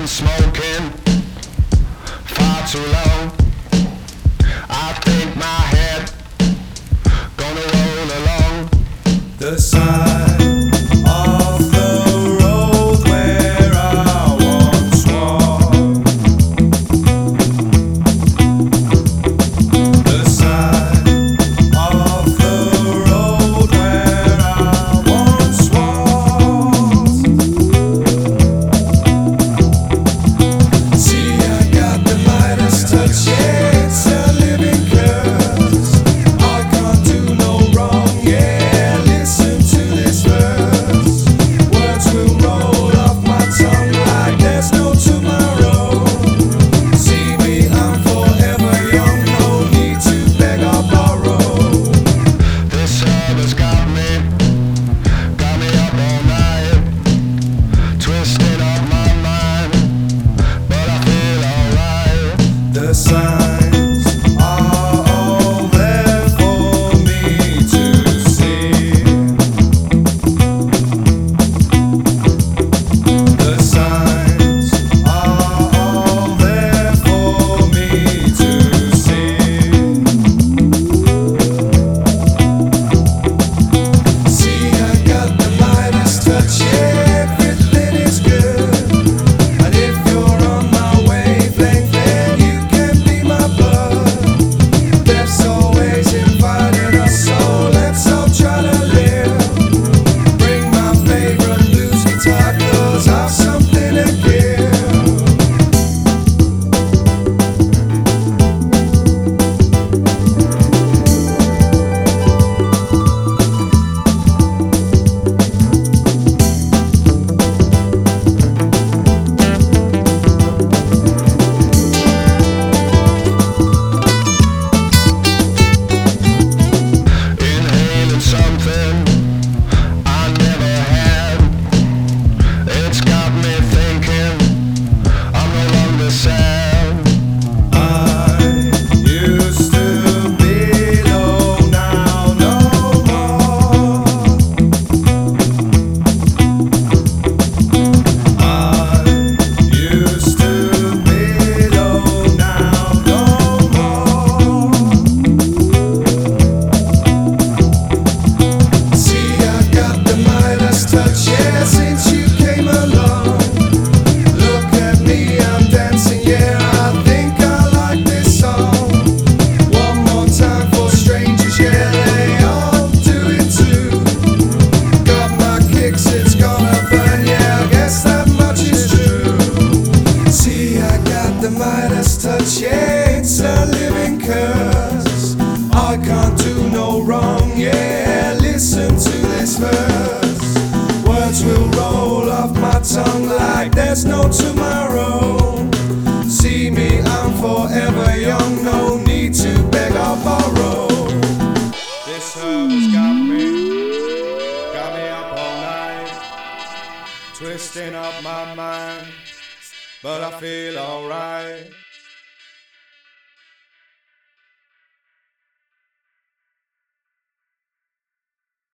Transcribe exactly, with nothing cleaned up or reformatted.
been smoking far too long. I think my head gonna roll along the side of the road where I once walked. The side of the road where I once walked. See, I got the Midas touch, yeah, it's a living curse. I can't do no wrong, yeah, listen to this verse. Words will roll off my tongue like there's no tomorrow. See me, I'm forever young, no need to beg or borrow. This love has got me, got me up all night, twisting up my mind, but I feel alright. The signs are all there for me to see. The signs are all there for me to see. See, I got the Midas touch, yeah, everything is good. And if you're on my wavelength, then you can be my blood. Death's always inviting us, so let's all try to live. Bring my favorite blues guitar, 'cause I've something to give. Inhaling something I never had. It's got me thinking I'm no longer sad. I used to be low, now no more. I used to be low, now no more. See, I got the Midas touch, yeah, since you came along. Look at me, I'm dancing, yeah, I think I like this song. One more time for strangers, yeah, they all do it too. Got my kicks, it's gonna burn, yeah, I guess that much is true. See, I got the Midas touch, yeah, it's a living curse. I can't do no wrong, yeah, listen to this verse. Words will roll off my tongue like there's no tomorrow. See me, I'm forever young, no need to beg or borrow. This herb has got me, got me up all night, twisting up my mind, but I feel alright.